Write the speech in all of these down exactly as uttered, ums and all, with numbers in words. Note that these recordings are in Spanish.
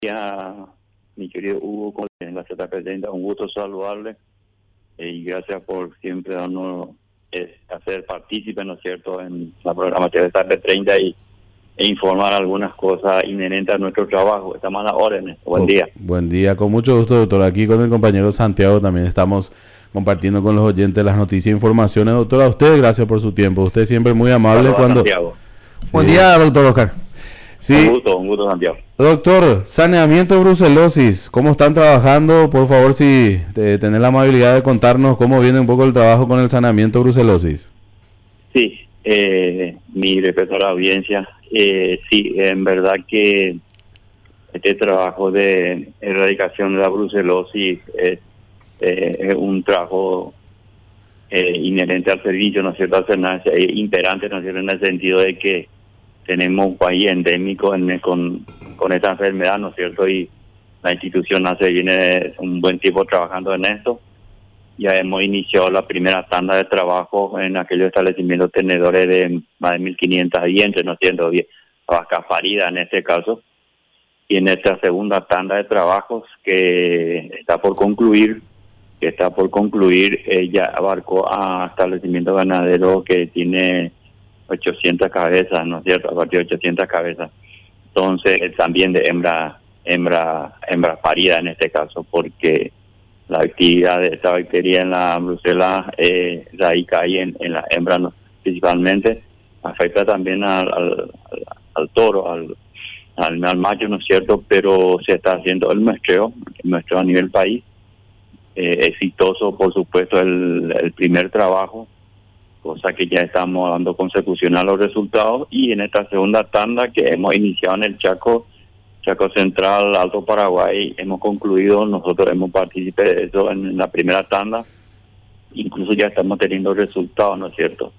Ya, mi querido Hugo, en la Z P treinta, un gusto saludarle eh, y gracias por siempre darnos eh, hacer partícipe, ¿no es cierto?, en la programación de Z P treinta y e informar algunas cosas inherentes a nuestro trabajo. Estamos a las órdenes. Buen Oh, día. Buen día, con mucho gusto, doctor. Aquí con el compañero Santiago también estamos compartiendo con los oyentes las noticias e informaciones. Doctor, a usted gracias por su tiempo. Usted siempre muy amable. Saludos, cuando Santiago. Sí. Buen día, doctor Oscar. Sí, Un gusto, un gusto, Santiago. doctor, saneamiento de brucelosis, ¿cómo están trabajando? Por favor, si eh, tenés la amabilidad de contarnos cómo viene un poco el trabajo con el saneamiento de brucelosis. Sí, eh, mi respeto a la audiencia. Eh, sí, en verdad que este trabajo de erradicación de la brucelosis es, eh, es un trabajo eh, inherente al servicio, ¿no es cierto?, al SENASA, eh, imperante, ¿no es cierto?, en el sentido de que tenemos un país endémico en, con, con esta enfermedad, ¿no es cierto?, y la institución hace viene un buen tiempo trabajando en esto. Ya hemos iniciado la primera tanda de trabajo en aquellos establecimientos tenedores de más de mil quinientas dientes, ¿no es cierto?, vaca parida en este caso. Y en esta segunda tanda de trabajos que está por concluir, que está por concluir, ella abarcó a establecimientos ganaderos que tiene ochocientas cabezas, ¿no es cierto?, a partir de ochocientas cabezas. Entonces, también de hembra, hembra, hembra parida en este caso, porque la actividad de esta bacteria en la brucela eh, radica ahí en, en la hembra, ¿no?, principalmente. Afecta también al, al, al toro, al, al, al macho, ¿no es cierto?, pero se está haciendo el muestreo, el muestreo a nivel país. Eh, exitoso, por supuesto, el, el primer trabajo, cosa que ya estamos dando consecución a los resultados, y en esta segunda tanda que hemos iniciado en el Chaco, Chaco Central, Alto Paraguay, hemos concluido, nosotros hemos participado de eso en la primera tanda, incluso ya estamos teniendo resultados, ¿no es cierto?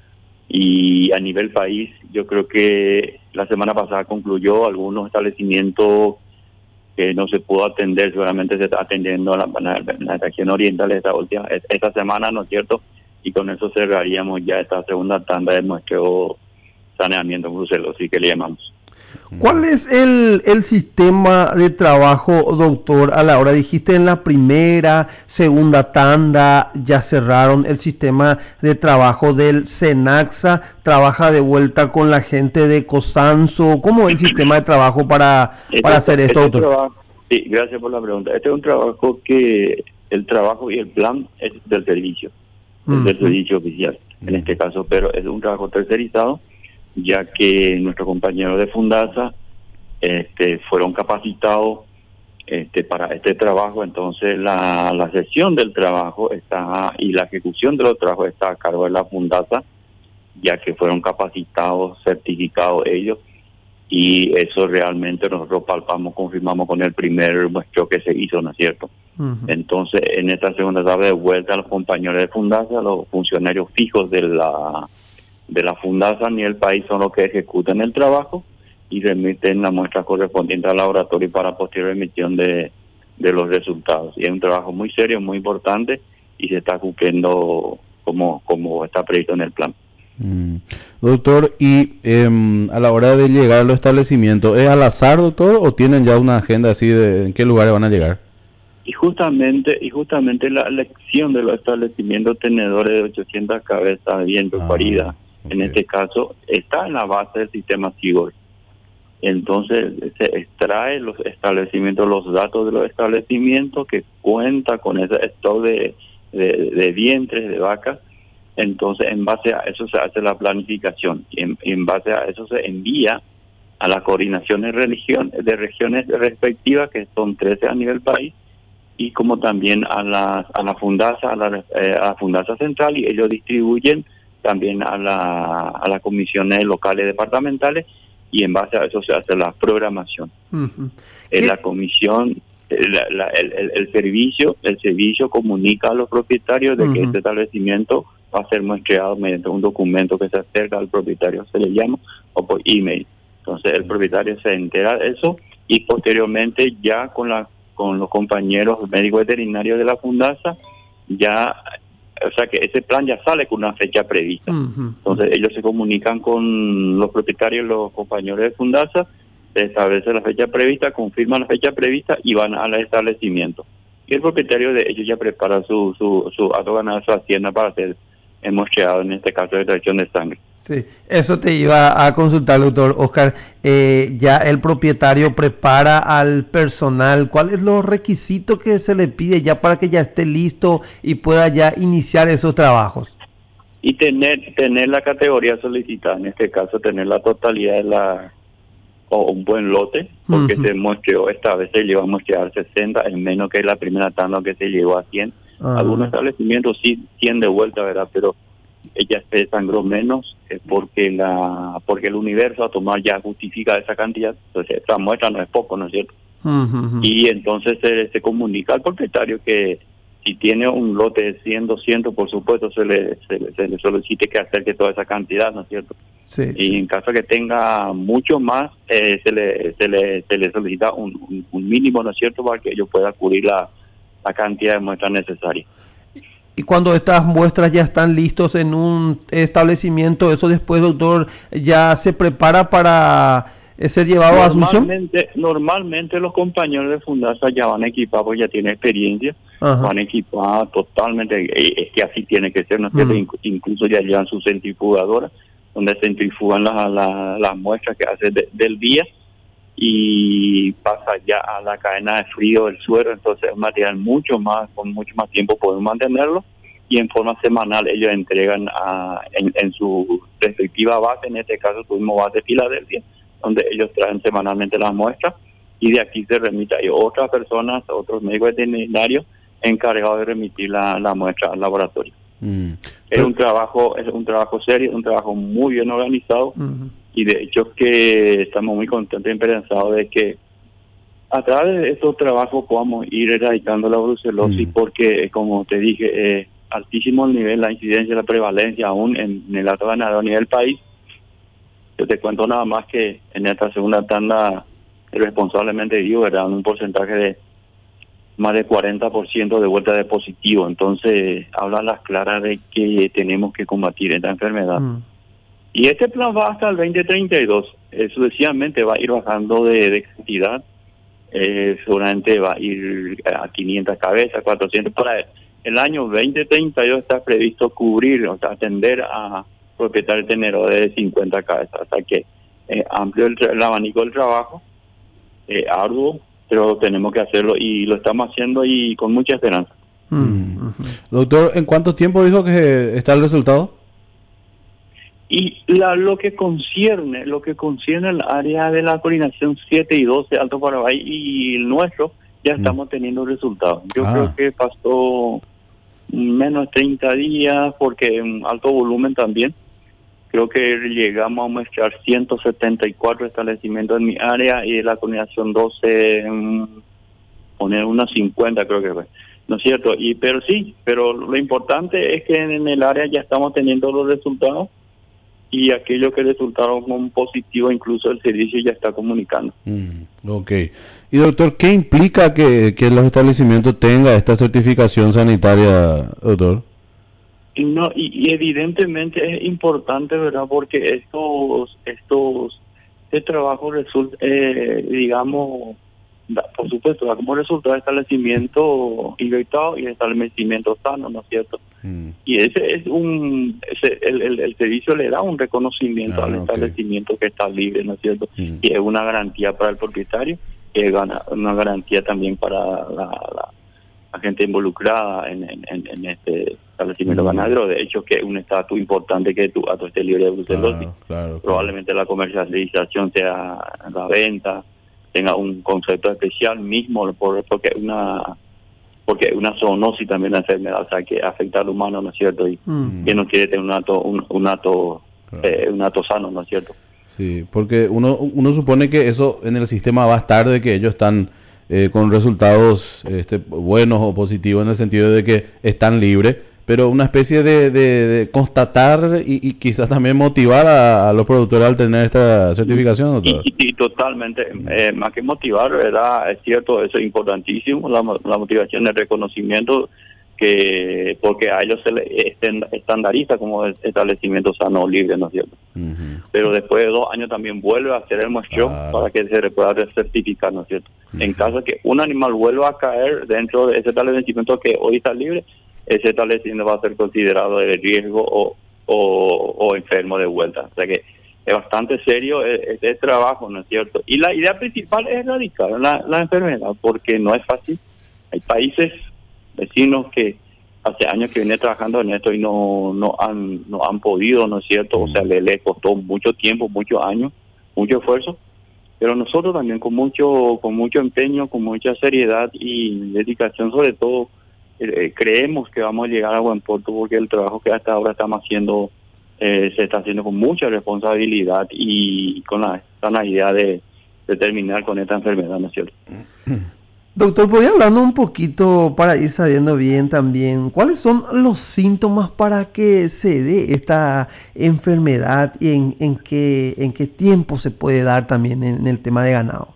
Y a nivel país, yo creo que la semana pasada concluyó algunos establecimientos que no se pudo atender, seguramente se está atendiendo en la, en la región oriental esta última, esta semana, ¿no es cierto?, y con eso cerraríamos ya esta segunda tanda de nuestro saneamiento brucelosis que le llamamos. ¿Cuál es el, el sistema de trabajo, doctor? A la hora dijiste en la primera, segunda tanda, ya cerraron el sistema de trabajo del SENASA, trabaja de vuelta con la gente de COSANSO. ¿Cómo es el sistema de trabajo para, este, para hacer esto, este doctor? Trabajo, sí, gracias por la pregunta. Este es un trabajo que el trabajo y el plan es del servicio, es uh-huh. del servicio oficial, uh-huh. en este caso, pero es un trabajo tercerizado, ya que nuestros compañeros de Fundasa este, fueron capacitados este, para este trabajo. Entonces la, la sesión del trabajo está y la ejecución de los trabajos está a cargo de la Fundasa, ya que fueron capacitados, certificados ellos, y eso realmente nosotros palpamos, confirmamos con el primer muestreo que se hizo, ¿no es cierto? Uh-huh. Entonces en esta segunda etapa de vuelta a los compañeros de Fundasa, los funcionarios fijos de la de la Fundasa ni el país son los que ejecutan el trabajo y remiten la muestra correspondiente al laboratorio para posterior emisión de, de los resultados. Y es un trabajo muy serio, muy importante, y se está cumpliendo como, como está previsto en el plan. Mm. Doctor, y eh, a la hora de llegar a los establecimientos, ¿es al azar, doctor, o tienen ya una agenda así de en qué lugares van a llegar? Y justamente y justamente la elección de los establecimientos tenedores de ochocientas cabezas bien paridas, ah. Okay. En este caso, está en la base del sistema SIGOR. Entonces, se extrae los establecimientos, los datos de los establecimientos que cuenta con ese stock de, de, de vientres de vacas. Entonces, en base a eso se hace la planificación. Y en, en base a eso se envía a las coordinaciones de, religión, de regiones respectivas, que son trece a nivel país, y como también a la, a la Fundasa, a la, eh, a la Fundasa Central, y ellos distribuyen también a la a las comisiones locales departamentales, y en base a eso se hace la programación. Uh-huh. En la comisión, la, la, el, el, el servicio el servicio comunica a los propietarios de uh-huh. que este establecimiento va a ser muestreado mediante un documento que se acerca al propietario, se le llama, o por email. Entonces el propietario se entera de eso, y posteriormente ya con la con los compañeros médicos veterinarios de la Fundasa, ya, o sea que ese plan ya sale con una fecha prevista. Uh-huh. Entonces ellos se comunican con los propietarios, los compañeros de Fundasa, se establece la fecha prevista, confirma la fecha prevista y van al establecimiento. Y el propietario de ellos ya prepara su, su, su acto ganado, su hacienda para ser mocheado, en este caso de extracción de sangre. Sí, eso te iba a consultar, doctor Oscar. Eh, ya el propietario prepara al personal. ¿Cuáles son los requisitos que se le pide ya para que ya esté listo y pueda ya iniciar esos trabajos? Y tener tener la categoría solicitada, en este caso tener la totalidad de la o un buen lote, porque uh-huh. se mocheó, esta vez se llegó a mochear sesenta, es menos que la primera tanda que se llegó a cien. Uh-huh. Algunos establecimientos sí cien de vuelta, ¿verdad? Pero ella se sangró menos eh, porque la porque el universo a tomar ya justifica esa cantidad, entonces esa muestra no es poco, ¿no es cierto? Uh-huh. Y entonces se, se comunica al propietario que si tiene un lote de cien, doscientos, por supuesto se le, se le, se le solicite que acerque toda esa cantidad, ¿no es cierto? Sí, y sí. En caso de que tenga mucho más, eh, se, le, se, le, se le solicita un, un, un mínimo, ¿no es cierto?, para que ellos puedan cubrir la, la cantidad de muestras necesarias. Y cuando estas muestras ya están listos en un establecimiento, eso después, doctor, ya se prepara para ser llevado a Asunción. Normalmente los compañeros de Fundasa ya van equipados, porque ya tienen experiencia. Ajá. Van equipados totalmente, es que así tiene que ser, ¿no es cierto? Uh-huh. Incluso ya llevan su centrifugadora, donde centrifugan las la, la muestras que hace de, del día y pasa ya a la cadena de frío del suero, entonces es un material mucho más, con mucho más tiempo podemos mantenerlo, y en forma semanal ellos entregan a, en, en su respectiva base, en este caso tuvimos base de Filadelfia, donde ellos traen semanalmente las muestras, y de aquí se remite, hay otras personas, otros médicos veterinarios encargados de remitir la, la muestra al laboratorio. Mm. Es un trabajo, es un trabajo serio, un trabajo muy bien organizado, uh-huh. y de hecho que estamos muy contentos y esperanzados de que a través de estos trabajos podamos ir erradicando la brucelosis, uh-huh. porque como te dije, es altísimo el nivel, la incidencia, la prevalencia aún en, en el alto ganadero a nivel país. Yo te cuento nada más que en esta segunda tanda responsablemente digo, ¿verdad?, un porcentaje de más de cuarenta por ciento de vuelta de positivo, entonces habla las claras de que tenemos que combatir esta enfermedad. Mm. Y este plan va hasta el veinte treinta y dos, eh, sucesivamente va a ir bajando de, de cantidad, eh, seguramente va a ir a quinientas cabezas, cuatrocientas, para el año veinte treinta y dos está previsto cubrir, o sea, atender a propietarios tenedores de cincuenta cabezas, o sea que eh, amplio el, el abanico del trabajo, eh, arduo, pero tenemos que hacerlo y lo estamos haciendo y con mucha esperanza. Mm. Uh-huh. Doctor, ¿en cuánto tiempo dijo que está el resultado? Y la, lo que concierne, lo que concierne el área de la coordinación siete y doce Alto Paraguay y el nuestro, ya mm. estamos teniendo resultados. Yo ah. creo que pasó menos de treinta días porque en alto volumen también. Creo que llegamos a muestrar ciento setenta y cuatro establecimientos en mi área y la coordinación doce, um, poner unas cincuenta creo que fue, ¿no es cierto? Y pero sí, pero lo importante es que en el área ya estamos teniendo los resultados y aquellos que resultaron como positivo, incluso el servicio ya está comunicando. Mm, ok. Y doctor, ¿qué implica que, que los establecimientos tengan esta certificación sanitaria, doctor? No, y, y evidentemente es importante, ¿verdad? Porque estos, estos, este trabajo resulta, eh, digamos, da, por supuesto, da como resultado de establecimiento infectado y establecimiento sano, ¿no es cierto? Mm. Y ese es un, ese, el, el, el servicio le da un reconocimiento ah, al okay. establecimiento que está libre, ¿no es cierto? Mm. Y es una garantía para el propietario, y es una garantía también para la, la la gente involucrada en, en, en este establecimiento mm. ganadero. De hecho, que es un estatus importante que tu acto esté libre de brucelosis. Claro, claro, probablemente claro. La comercialización sea la venta, tenga un concepto especial mismo, por, porque es una porque una zoonosis también la enfermedad, o sea, que afecta al humano, ¿no es cierto? Y mm. que no quiere tener un acto, un, un acto, claro. eh, un acto sano, ¿no es cierto? Sí, porque uno, uno supone que eso en el sistema va a estar de que ellos están Eh, con resultados este, buenos o positivos en el sentido de que están libres, pero una especie de, de, de constatar y, y quizás también motivar a, a los productores al tener esta certificación, doctor. Y, y, y totalmente, eh, más que motivar, ¿verdad? Es cierto, eso es importantísimo, la, la motivación, el reconocimiento que porque a ellos se les estandariza como establecimiento sano o libre, ¿no es cierto? Uh-huh. Pero después de dos años también vuelve a hacer el muestreo claro. para que se le pueda certificar, ¿no es cierto? Uh-huh. En caso de que un animal vuelva a caer dentro de ese establecimiento que hoy está libre, ese establecimiento va a ser considerado de riesgo o, o, o enfermo de vuelta. O sea que es bastante serio este trabajo, ¿no es cierto? Y la idea principal es erradicar la, la enfermedad, porque no es fácil. Hay países vecinos que hace años que vienen trabajando en esto y no no han no han podido, ¿no es cierto? O sea, le, le costó mucho tiempo, muchos años, mucho esfuerzo, pero nosotros también con mucho con mucho empeño, con mucha seriedad y dedicación, sobre todo, eh, creemos que vamos a llegar a buen puerto, porque el trabajo que hasta ahora estamos haciendo eh, se está haciendo con mucha responsabilidad y con la, con la idea de, de terminar con esta enfermedad, ¿no es cierto? Doctor, ¿podría hablarnos un poquito para ir sabiendo bien también cuáles son los síntomas para que se dé esta enfermedad y en, en qué en qué tiempo se puede dar también en, en el tema de ganado?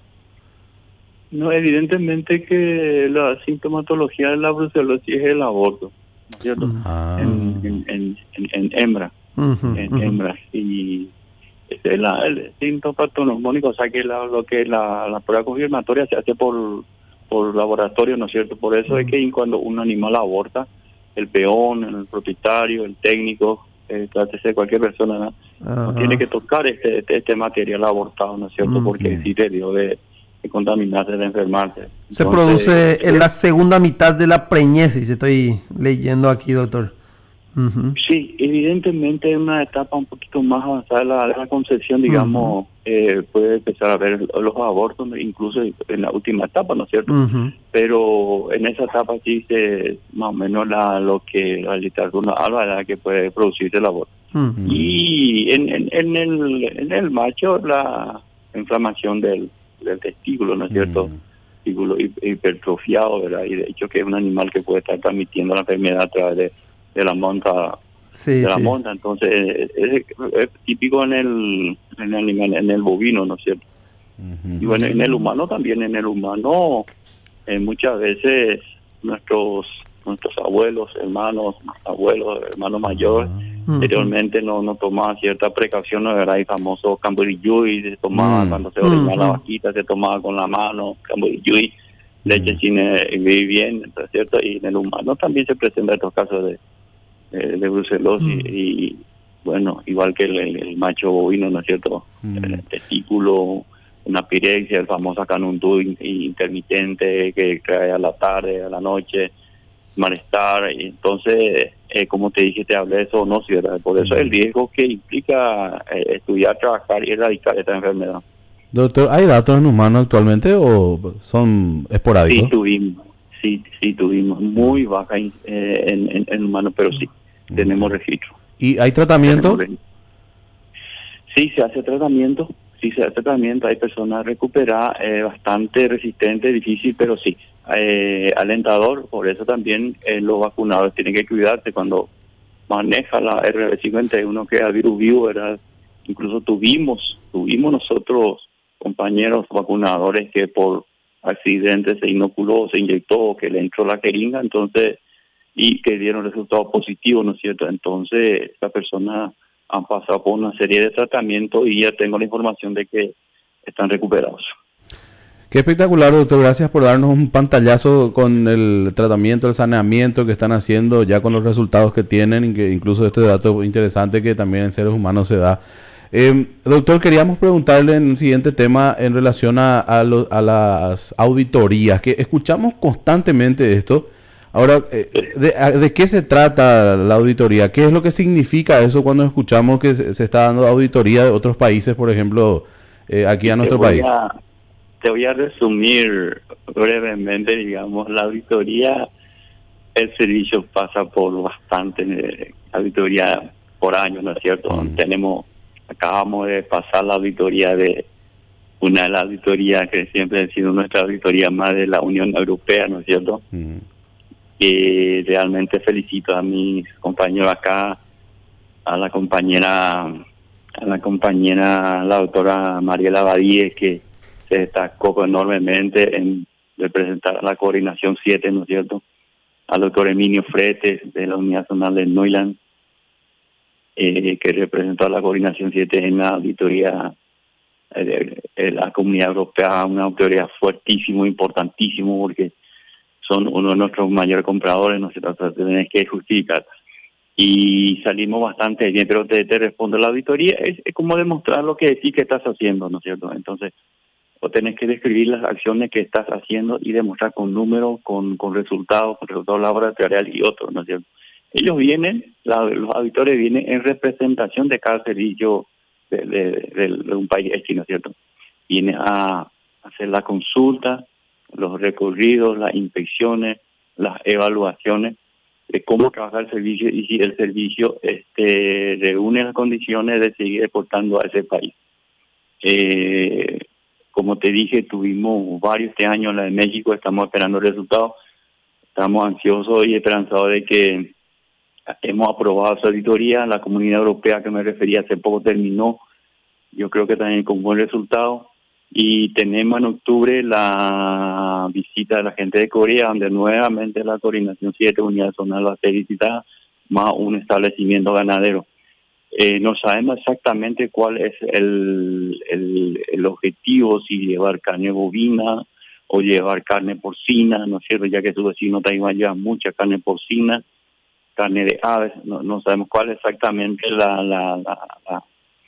No, evidentemente que la sintomatología de la brucelosis es el aborto, ¿no es cierto? Ah. En, en, en, en, en hembra, uh-huh, en uh-huh. hembras y este es la, el síntoma patognomónico, o sea que la, lo que la, la prueba confirmatoria se hace por por laboratorio, ¿no es cierto? Por eso uh-huh. es que cuando un animal aborta, el peón, el propietario, el técnico, eh, trátese de cualquier persona, ¿no? Uh-huh. no tiene que tocar este, este este material abortado, ¿no es cierto? Uh-huh. Porque existe el riesgo de, de contaminarse, de enfermarse. Se Entonces, produce eh, en la segunda mitad de la preñez, si estoy leyendo aquí, doctor. Uh-huh. Sí, evidentemente en una etapa un poquito más avanzada de la, de la concepción, digamos, uh-huh. eh, puede empezar a ver los abortos, incluso en la última etapa, ¿no es cierto? Uh-huh. Pero en esa etapa sí se más o menos la, lo que la literatura habla que puede producirse el aborto. Uh-huh. Y en, en, en, el, en el macho la inflamación del, del testículo, ¿no es cierto? Uh-huh. Testículo hipertrofiado, ¿verdad? Y de hecho que es un animal que puede estar transmitiendo la enfermedad a través de de la monta sí, de la sí. monta, entonces es, es, es típico en el en el en el bovino, ¿no es cierto? Uh-huh. Y bueno, en el humano también, en el humano eh, muchas veces nuestros nuestros abuelos, hermanos, abuelos, hermanos mayores, uh-huh. anteriormente no no tomaban cierta precaución, ¿no? Era el famoso camborillaui, se tomaba uh-huh. cuando se ordenaba uh-huh. la vaquita, se tomaba con la mano, camborillaui, leche uh-huh. sin vivir bien, ¿no es cierto? Y en el humano también se presentan estos casos de de brucelosis mm. y bueno, igual que el, el macho bovino, ¿no es cierto? Mm. El testículo, una pirexia, el famoso canundú intermitente que cae a la tarde, a la noche, malestar. Y entonces, eh, como te dije, te hablé de zoonosis, ¿verdad? Por eso mm. el riesgo que implica eh, estudiar, trabajar y erradicar esta enfermedad. Doctor, ¿hay datos en humanos actualmente o son esporádicos? Sí, tuvimos. Sí, sí, tuvimos muy baja eh, en, en, en humanos, pero sí, okay. tenemos registro. ¿Y hay tratamiento? Sí, se hace tratamiento, sí se hace tratamiento, hay personas recuperadas, eh, bastante resistente, difícil, pero sí, eh, alentador, por eso también eh, los vacunados tienen que cuidarse cuando maneja la R B cincuenta y uno, que es el virus vivo, ¿verdad? Incluso tuvimos, tuvimos nosotros compañeros vacunadores que por accidente se inoculó, se inyectó, que le entró la jeringa, entonces, y que dieron resultados positivos, ¿no es cierto? Entonces, esta persona han pasado por una serie de tratamientos y ya tengo la información de que están recuperados. Qué espectacular, doctor. Gracias por darnos un pantallazo con el tratamiento, el saneamiento que están haciendo, ya con los resultados que tienen, y que incluso este dato interesante que también en seres humanos se da. Eh, doctor, queríamos preguntarle en el siguiente tema en relación a, a, lo, a las auditorías, que escuchamos constantemente esto. Ahora, eh, de, ¿de qué se trata la auditoría? ¿Qué es lo que significa eso cuando escuchamos que se, se está dando auditoría de otros países, por ejemplo, eh, aquí a nuestro país? A, te voy a resumir brevemente, digamos, la auditoría, el servicio pasa por bastante eh, auditoría por año, ¿no es cierto? Mm. Tenemos... Acabamos de pasar la auditoría de una de las auditorías que siempre ha sido nuestra auditoría más de la Unión Europea, ¿no es cierto? Uh-huh. Y realmente felicito a mis compañeros acá, a la compañera, a la compañera, la doctora Mariela Badíez, que se destacó enormemente en representar a la coordinación siete, ¿no es cierto? al doctor Emilio Fretes de la Unidad Zonal de Neuland, eh, que representó a la Coordinación siete en la auditoría de, de la Comunidad Europea, una auditoría fuertísimo, importantísimo, porque son uno de nuestros mayores compradores, ¿no? Entonces tenés que justificar. Y salimos bastante bien, pero te, te respondo, la auditoría es, es como demostrar lo que sí que estás haciendo, ¿no es cierto? Entonces, o tenés que describir las acciones que estás haciendo y demostrar con números, con, con resultados, con resultados laboratoriales y otros, ¿no es cierto? Ellos vienen, la, los auditores vienen en representación de cada servicio de, de, de, de un país X, ¿no es cierto? Vienen a hacer la consulta, los recorridos, las inspecciones, las evaluaciones de cómo trabajar el servicio y si el servicio este reúne las condiciones de seguir exportando a ese país. Eh, como te dije, tuvimos varios este año la de México, estamos esperando resultados, estamos ansiosos y esperanzados de que hemos aprobado su auditoría. La Comunidad Europea que me refería hace poco terminó, yo creo que también con buen resultado. Y tenemos en octubre la visita de la gente de Corea, donde nuevamente la Coordinación siete Unidad Zonal va a ser visitada, más un establecimiento ganadero. Eh, no sabemos exactamente cuál es el, el, el objetivo, si llevar carne bovina o llevar carne porcina, ¿no es cierto? Ya que su vecino Taiwán lleva mucha carne porcina, carne de aves, no, no sabemos cuál es exactamente la... la, la, la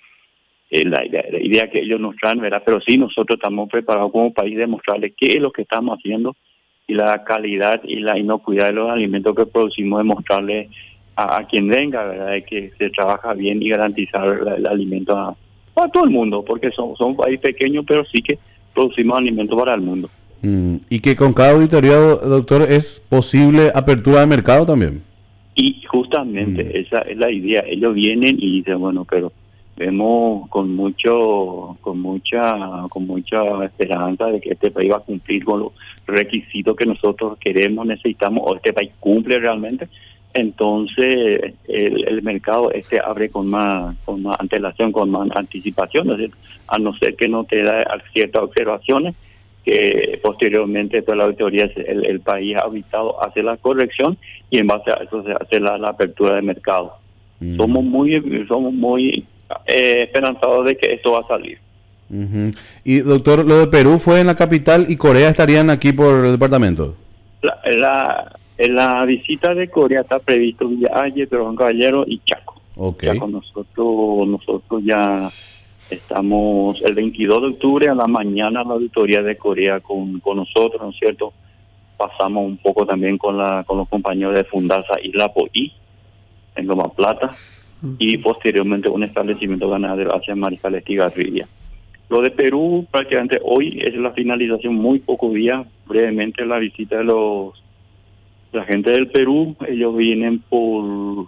La idea, la idea que ellos nos traen, ¿verdad? Pero sí, nosotros estamos preparados como país de mostrarles qué es lo que estamos haciendo y la calidad y la inocuidad de los alimentos que producimos, de mostrarles a, a quien venga, ¿verdad? De que se trabaja bien y garantizar el, el alimento a, a todo el mundo, porque somos, somos un país pequeño, pero sí que producimos alimentos para el mundo. Mm, y que con cada auditoría, doctor, ¿es posible apertura de mercado también? Y justamente mm. esa es la idea. Ellos vienen y dicen, bueno, pero vemos con mucho con mucha con mucha esperanza de que este país va a cumplir con los requisitos que nosotros queremos, necesitamos, o este país cumple realmente. Entonces el, el mercado este abre con más con más antelación, con más anticipación, es decir, a no ser que no te da ciertas observaciones, que posteriormente toda la auditoría, el, el país habitado hace la corrección y en base a eso se hace la, la apertura de mercado. Mm. Somos muy somos muy Eh, esperanzado de que esto va a salir. Uh-huh. Y doctor, lo de Perú fue en la capital y Corea estarían aquí por el departamento. La, la, la visita de Corea está previsto Villa Aye, pero Juan Caballero y Chaco. Okay. Ya con nosotros, nosotros ya estamos el veintidós de octubre a la mañana la auditoría de Corea con, con nosotros, ¿no es cierto? Pasamos un poco también con la con los compañeros de Fundasa Isla Poí en Loma Plata. Y posteriormente un establecimiento ganadero hacia Mariscal Estigarribia. Lo de Perú, prácticamente hoy es la finalización, muy pocos días, brevemente la visita de los la gente del Perú. Ellos vienen por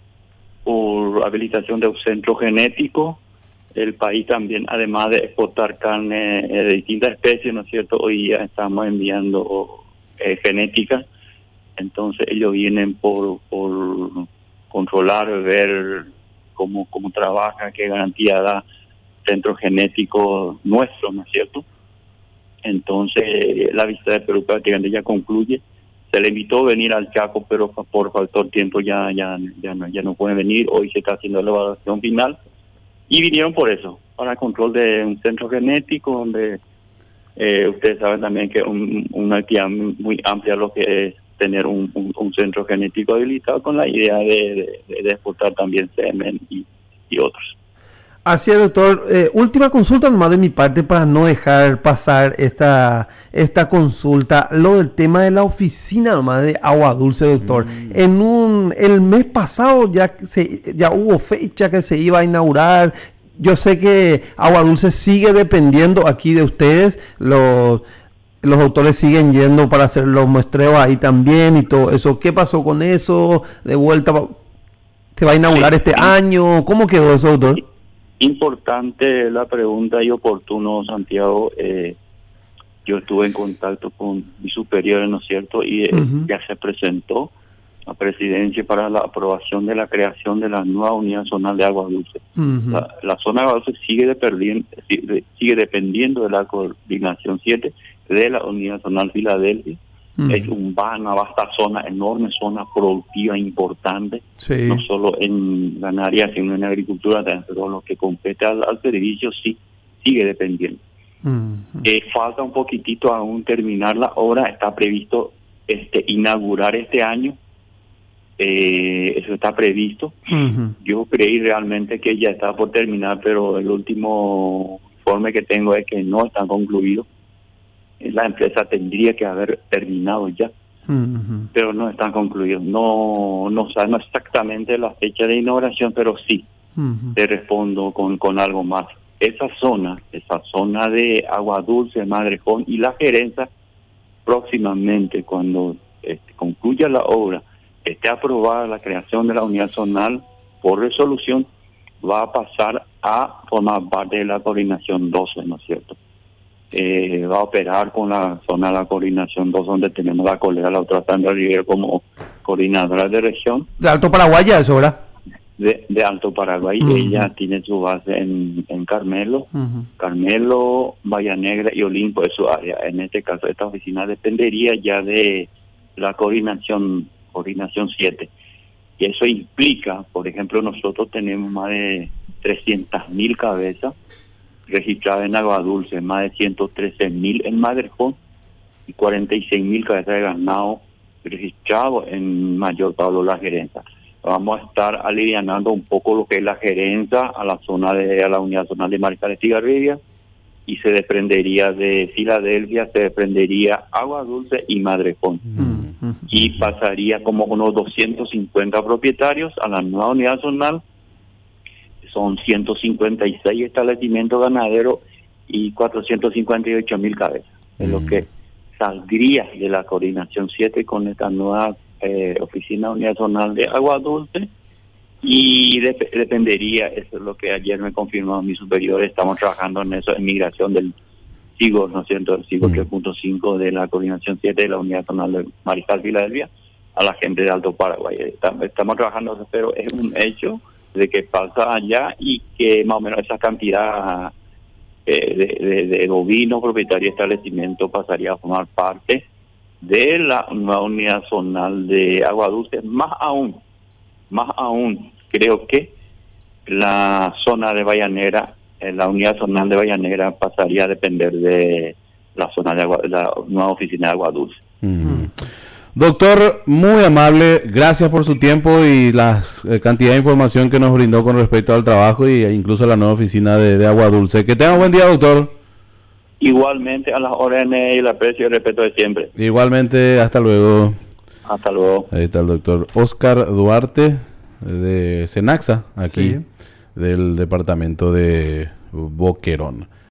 por habilitación de un centro genético. El país también, además de exportar carne de distintas especies, ¿no es cierto? Hoy ya estamos enviando eh, genética. Entonces ellos vienen por por controlar, ver cómo cómo trabaja, qué garantía da centro genético nuestro, ¿no es cierto? Entonces la visita de Perú prácticamente ya concluye. Se le invitó a venir al Chaco, pero por factor tiempo ya ya ya no ya no puede venir. Hoy se está haciendo la evaluación final y vinieron por eso, para control de un centro genético donde eh, ustedes saben también que un, una actividad muy amplia lo que es tener un, un, un centro genético habilitado con la idea de, de, de exportar también semen y, y otros. Así es, doctor. Eh, última consulta nomás de mi parte para no dejar pasar esta esta consulta. Lo del tema de la oficina nomás de Agua Dulce, doctor. Mm. En un el mes pasado ya se ya hubo fecha que se iba a inaugurar. Yo sé que Agua Dulce sigue dependiendo aquí de ustedes. Los Los doctores siguen yendo para hacer los muestreos ahí también y todo eso. ¿Qué pasó con eso? De vuelta, ¿se va a inaugurar sí, este sí. año? ¿Cómo quedó eso, doctor? Importante la pregunta y oportuno, Santiago. Eh, yo estuve en contacto con mis superiores, ¿no es cierto? Y eh, uh-huh. ya se presentó a presidencia para la aprobación de la creación de la nueva unidad zonal de Agua Dulce. Uh-huh. La, la zona de Agua Dulce sigue, de sigue, sigue dependiendo de la coordinación siete de la unidad zonal Filadelfia, Mm. Es un, una vasta zona, enorme zona productiva importante, Sí. no solo en ganadería, sino en agricultura también, pero lo que compete al, al servicio sí sigue dependiendo. Mm. Eh, falta un poquitito aún terminar la obra, está previsto este inaugurar este año, eh, eso está previsto. Ujú. Yo creí realmente que ya está por terminar, pero el último informe que tengo es que no está concluido. La empresa tendría que haber terminado ya, Ujú. pero no está concluido. No no sabemos exactamente la fecha de inauguración, pero sí Ujú. te respondo con, con algo más. Esa zona, esa zona de Agua Dulce, Madrejón y La Gerenza, próximamente cuando este, concluya la obra, esté aprobada la creación de la unidad zonal por resolución, va a pasar a formar parte de la coordinación doce, ¿no es cierto? Eh, va a operar con la zona de la coordinación dos, donde tenemos la colega, la otra Sandra Rivera, como coordinadora de región De Alto Paraguay ya eso, ¿verdad? de, de Alto Paraguay. Uh-huh. Ella tiene su base en, en Carmelo, Ujú. Carmelo, Bahía Negra y Olimpo es su área. En este caso, esta oficina dependería ya de la coordinación coordinación siete. Y eso implica, por ejemplo, nosotros tenemos más de trescientas mil cabezas registradas en Agua Dulce, más de ciento trece mil en Madrejón y cuarenta y seis mil cabezas de ganado registrados en Mayor Pablo La Gerenza. Vamos a estar alivianando un poco lo que es la gerencia a la zona de a la unidad zonal de Mariscal Estigarribia, y se desprendería de Filadelfia, se desprendería Agua Dulce y Madrejón. Ujú. Y pasaría como unos doscientos cincuenta propietarios a la nueva unidad zonal. Son ciento cincuenta y seis establecimientos ganaderos y cuatrocientos cincuenta y ocho mil cabezas. Es lo que saldría de la coordinación siete con esta nueva eh, oficina unidad zonal de Agua Dulce. Y dep- dependería, eso es lo que ayer me confirmó mi superior, estamos trabajando en eso, en migración del SIGO, ¿no es cierto? El SIGO Mm. tres punto cinco de la coordinación siete de la unidad zonal de Mariscal Filadelfia a la gente de Alto Paraguay. Estamos, estamos trabajando, pero es un hecho de que pasa allá y que más o menos esa cantidad eh, de, de, de bovinos propietarios de establecimiento pasaría a formar parte de la nueva unidad zonal de Agua Dulce. Más aún, más aún, creo que la zona de Bahía Negra, eh, la unidad zonal de Bahía Negra pasaría a depender de la zona de agua, la nueva oficina de Agua Dulce. Mm. Doctor, muy amable, gracias por su tiempo y la eh, cantidad de información que nos brindó con respecto al trabajo y, e incluso a la nueva oficina de, de Agua Dulce. Que tenga un buen día, doctor. Igualmente a las órdenes y el aprecio y el respeto de siempre. Igualmente, hasta luego. Hasta luego. Ahí está el doctor Oscar Duarte de Cenaxa, aquí Sí. del departamento de Boquerón.